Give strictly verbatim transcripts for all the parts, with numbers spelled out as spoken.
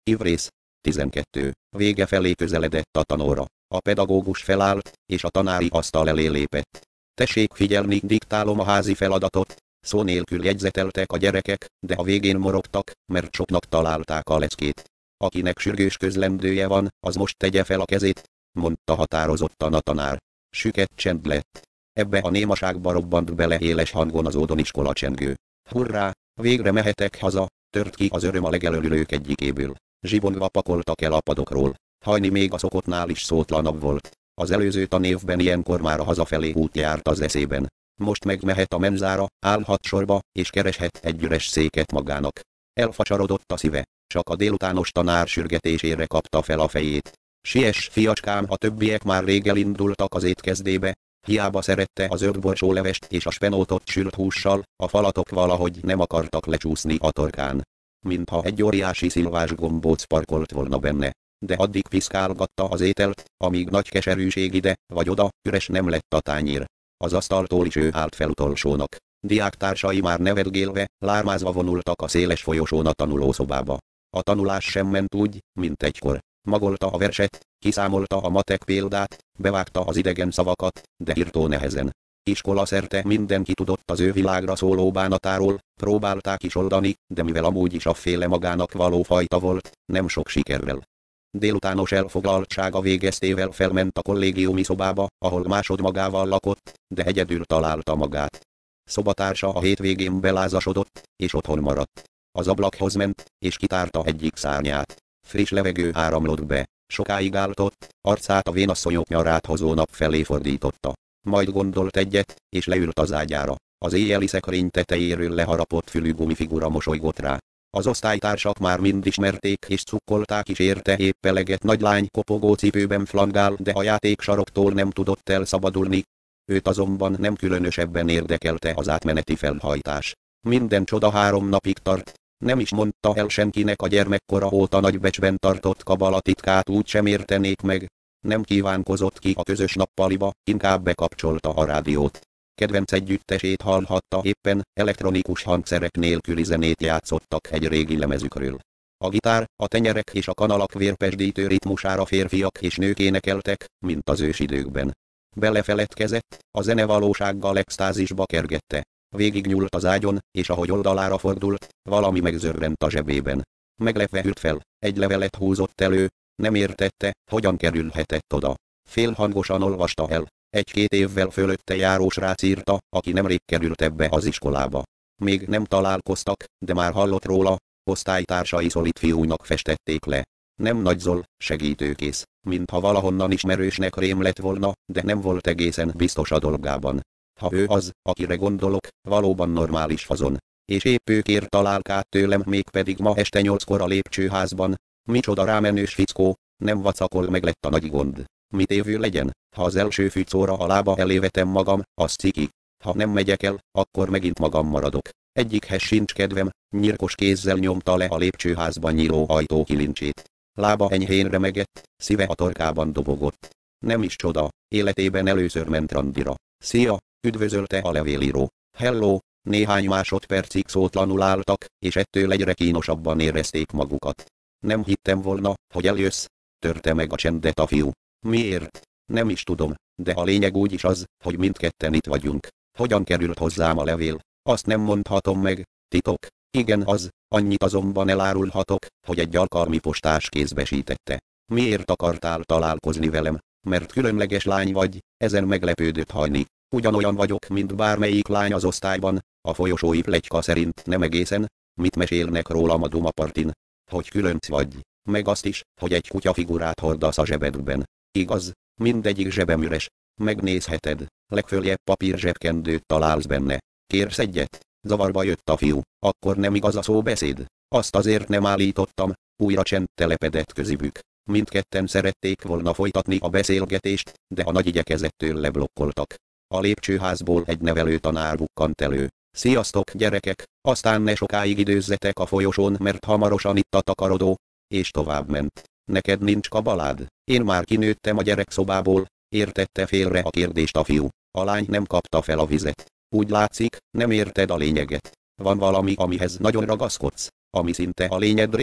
Ivrész. tizenkettő. Vége felé közeledett a tanóra. A pedagógus felállt, és a tanári asztal elé lépett. Tessék figyelni, diktálom a házi feladatot. Szó nélkül jegyzeteltek a gyerekek, de a végén morogtak, mert soknak találták a leckét. Akinek sürgős közlendője van, az most tegye fel a kezét, mondta határozottan a tanár. Süket csend lett. Ebbe a némaságba robbant bele éles hangon az ódoniskola csengő. Hurrá, végre mehetek haza, tört ki az öröm a legelőlők egyikéből. Zsibongva pakoltak el a padokról. Hajni még a szokottnál is szótlanabb volt. Az előző tanévben ilyenkor már a hazafelé út járt az eszében. Most meg mehet a menzára, állhat sorba, és kereshet egy üres széket magának. Elfacsarodott a szíve, csak a délutános tanár sürgetésére kapta fel a fejét. Siess, fiacskám, a többiek már rég elindultak az étkezdébe. Hiába szerette a zöld borsólevest és a spenótot sült hússal, a falatok valahogy nem akartak lecsúszni a torkán. Mintha egy óriási szilvás gombóc parkolt volna benne. De addig piszkálgatta az ételt, amíg nagy keserűség ide vagy oda, üres nem lett a tányér. Az asztaltól is ő állt fel utolsónak. Diáktársai már nevetgélve, lármázva vonultak a széles folyosón a tanulószobába. A tanulás sem ment úgy, mint egykor. Magolta a verset, kiszámolta a matek példát, bevágta az idegen szavakat, de írtó nehezen. Iskola szerte mindenki tudott az ő világra szóló bánatáról, próbálták is oldani, de mivel amúgy is afféle magának való fajta volt, nem sok sikerrel. Délutános elfoglaltsága végeztével felment a kollégiumi szobába, ahol másod magával lakott, de egyedül találta magát. Szobatársa a hétvégén belázasodott, és otthon maradt. Az ablakhoz ment, és kitárta egyik szárnyát. Friss levegő áramlott be, sokáig álltott, arcát a vénasszonyok nyarát hozó nap felé fordította. Majd gondolt egyet, és leült az ágyára. Az éjjeli szekrény tetejéről leharapott fülű gumifigura mosolygott rá. Az osztálytársak már mind ismerték és cukkolták is érte, épp eleget nagy lány kopogó cipőben flangál, de a játéksaroktól nem tudott elszabadulni. Őt azonban nem különösebben érdekelte az átmeneti felhajtás. Minden csoda három napig tart. Nem is mondta el senkinek a gyermekkora óta nagybecsben tartott kabalatitkát, úgy sem értenék meg. Nem kívánkozott ki a közös nappaliba, inkább bekapcsolta a rádiót. Kedvenc együttesét hallhatta éppen, elektronikus hangszerek nélküli zenét játszottak egy régi lemezükről. A gitár, a tenyerek és a kanalak vérpesdítő ritmusára férfiak és nők énekeltek, mint az ősidőkben. Belefeledkezett, a zene valósággal extázisba kergette. Végignyúlt az ágyon, és ahogy oldalára fordult, valami megzörrent a zsebében. Meglepve ült fel, egy levelet húzott elő, nem értette, hogyan kerülhetett oda. Félhangosan olvasta el. Egy-két évvel fölötte járó srác írta, aki nemrég került ebbe az iskolába. Még nem találkoztak, de már hallott róla, osztálytársai szolid fiúnak festették le. Nem nagyzol, segítőkész, mintha valahonnan ismerősnek rém lett volna, de nem volt egészen biztos a dolgában. Ha ő az, akire gondolok, valóban normális fazon. És épp ő kér találkát tőlem, mégpedig ma este nyolckor a lépcsőházban. Micsoda rámenős fickó, nem vacakol, meg lett a nagy gond. Mit évő legyen, ha az első fücóra a lába elé vetem magam, az ciki. Ha nem megyek el, akkor megint magam maradok. Egyikhez sincs kedvem, nyírkos kézzel nyomta le a lépcsőházban nyíló ajtó kilincsét. Lába enyhén remegett, szíve a torkában dobogott. Nem is csoda, életében először ment randira. Szia, üdvözölte a levélíró. Hello, néhány másodpercig szótlanul álltak, és ettől egyre kínosabban érezték magukat. Nem hittem volna, hogy eljössz, törte meg a csendet a fiú. Miért? Nem is tudom, de a lényeg úgy is az, hogy mindketten itt vagyunk. Hogyan került hozzám a levél? Azt nem mondhatom meg, titok. Igen az, annyit azonban elárulhatok, hogy egy alkalmi postás kézbesítette. Miért akartál találkozni velem? Mert különleges lány vagy, ezen meglepődött Hajni. Ugyanolyan vagyok, mint bármelyik lány az osztályban, a folyosói pletyka szerint nem egészen. Mit mesélnek rólam a dumapartin? Hogy különc vagy, meg azt is, hogy egy kutyafigurát hordasz a zsebedben. Igaz, mindegyik zsebem üres. Megnézheted, legföljebb papír zsebkendőt találsz benne. Kérsz egyet? Zavarba jött a fiú. Akkor nem igaz a szóbeszéd? Azt azért nem állítottam, újra csend telepedett közibük. Mindketten szerették volna folytatni a beszélgetést, de a nagy igyekezettől leblokkoltak. A lépcsőházból egy nevelőtanár bukkant elő. Sziasztok gyerekek, aztán ne sokáig időzzetek a folyosón, mert hamarosan itt a takarodó. És tovább ment. Neked nincs kabalád? Én már kinőttem a gyerekszobából, értette félre a kérdést a fiú. A lány nem kapta fel a vizet. Úgy látszik, nem érted a lényeget. Van valami, amihez nagyon ragaszkodsz, ami szinte a lényed része.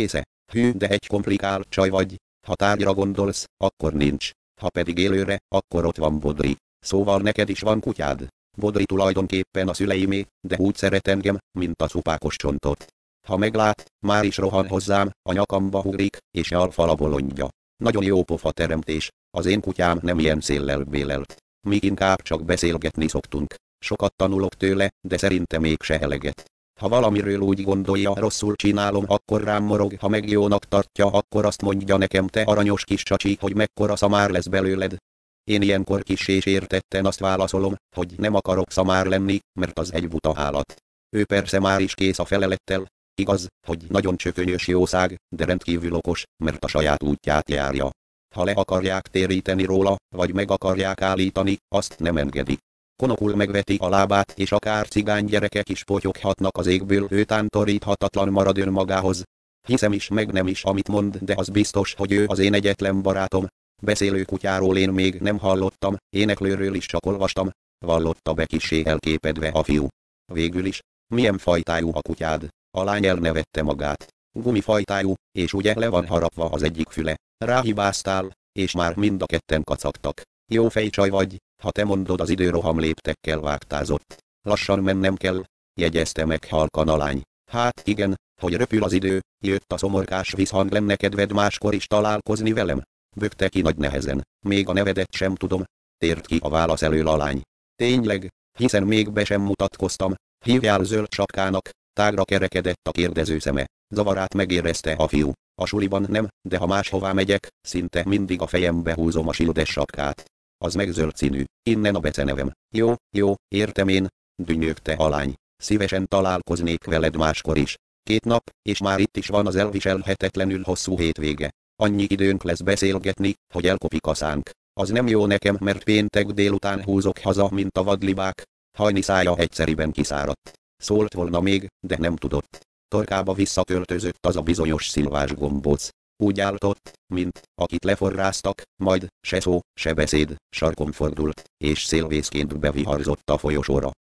Hű, de egy komplikált csaj vagy. Ha tárgyra gondolsz, akkor nincs. Ha pedig élőre, akkor ott van Bodri. Szóval neked is van kutyád. Bodri tulajdonképpen a szüleimé, de úgy szeret engem, mint a szupákos csontot. Ha meglát, már is rohan hozzám, a nyakamba ugrik, és nyalfal a bolondja. Nagyon jó pofa teremtés, az én kutyám nem ilyen széllel bélelt. Mi inkább csak beszélgetni szoktunk. Sokat tanulok tőle, de szerintem mégse eleget. Ha valamiről úgy gondolja, rosszul csinálom, akkor rám morog, ha meg jónak tartja, akkor azt mondja nekem, te aranyos kis csacsi, hogy mekkora szamár lesz belőled. Én ilyenkor kis és értetten azt válaszolom, hogy nem akarok szamár lenni, mert az egy buta állat. Ő persze már is kész a felelettel. Igaz, hogy nagyon csökönyös jószág, de rendkívül okos, mert a saját útját járja. Ha le akarják téríteni róla, vagy meg akarják állítani, azt nem engedi. Konokul megveti a lábát, és akár cigány gyerekek is potyoghatnak az égből, ő tántoríthatatlan marad önmagához. Hiszem is meg nem is, amit mond, de az biztos, hogy ő az én egyetlen barátom. Beszélő kutyáról én még nem hallottam, éneklőről is csak olvastam, vallotta be kissé elképedve a fiú. Végül is, milyen fajtájú a kutyád? A lány elnevette magát. Gumifajtájú, és ugye le van harapva az egyik füle. Ráhibáztál, és már mind a ketten kacagtak. Jó fejcsaj vagy, ha te mondod, az idő roham léptekkel vágtázott. Lassan mennem kell, jegyezte meg halkan a lány. Hát igen, hogy röpül az idő, jött a szomorkás visszhang, lenne kedved máskor is találkozni velem? Bökte ki nagy nehezen. Még a nevedet sem tudom. Tért ki a válasz elől a lány. Tényleg, hiszen még be sem mutatkoztam. Hívjál zöld sapkának. Tágra kerekedett a kérdező szeme. Zavarát megérezte a fiú. A suliban nem, de ha máshová megyek, szinte mindig a fejembe húzom a sildes sapkát. Az meg zöld színű, innen a becenevem. Jó, jó, értem én, dünnyögte a lány. Szívesen találkoznék veled máskor is. Két nap, és már itt is van az elviselhetetlenül hosszú hétvége. Annyi időnk lesz beszélgetni, hogy elkopik a szánk. Az nem jó nekem, mert péntek délután húzok haza, mint a vadlibák. Hajni szája egyszeriben kiszáradt. Szólt volna még, de nem tudott. Torkába visszaköltözött az a bizonyos szilvás gombóc. Úgy álltott, mint akit leforráztak, majd se szó, se beszéd, sarkon fordult, és szélvészként beviharzott a folyosóra.